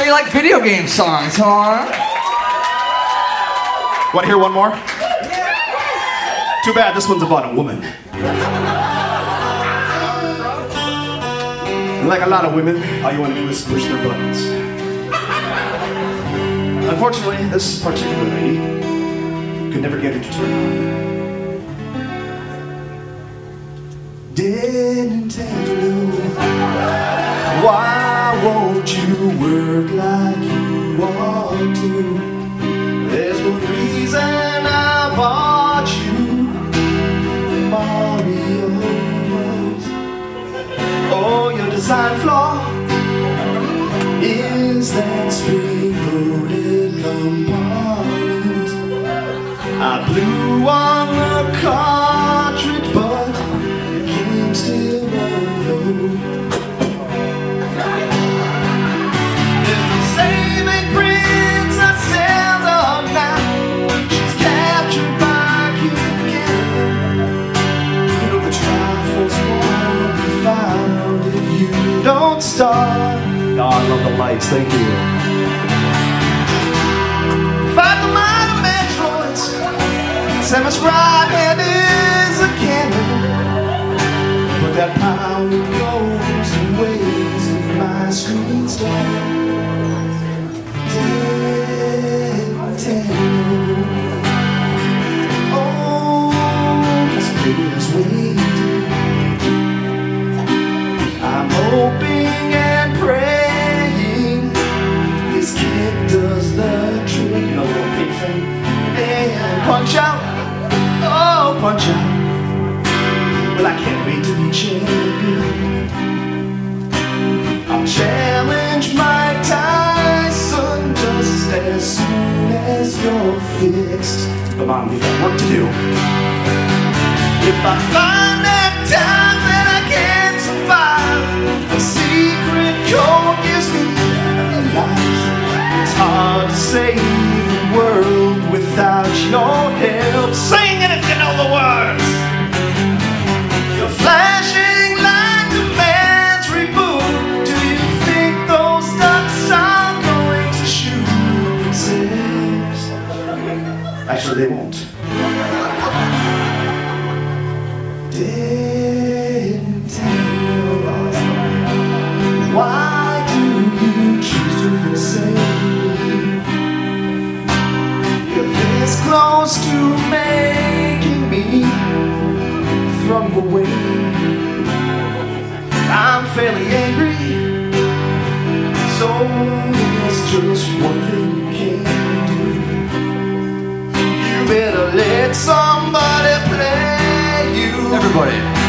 So you like video game songs, huh? Want to hear one more? Too bad this one's about a woman. And like a lot of women, all you want to do is push their buttons. Unfortunately, this particular lady could never get her to turn on. Didn't tell you, why won't you work like you want to? There's one reason I bought you Mario's. Oh, your design flaw is that spring-loaded compartment. I blew on the cartridge, but the game still won't load. There's no saving Princess Zelda now. She's captured by King Ganon. You know the Triforce won't be found if you don't start. Oh, I love the lights, thank you. Fight the mighty Metroids. Samus right hand is a cannon, but that power goes in ways if my screen's dark. Oh, this baby's waiting. I'm hoping and praying this kid does the trick. You know the little pig thing? And punch out. Oh, punch out. Well, I can't wait to be champion. I'll challenge Mike Tyson just as soon as you're fixed. But Mom, we got work to do. If I find that time that I can't survive, a secret code gives me life. It's hard to save the world without your help. Sing it if you know the words. Your flashing light demands reboot. Do you think those ducks are going to shoot themselves? Actually, they won't. Didn't tell you. Why do you choose to forsake me? You're this close to making me throw you away. I'm fairly angry, so there's just one thing you can do. You better let somebody play you. Everybody.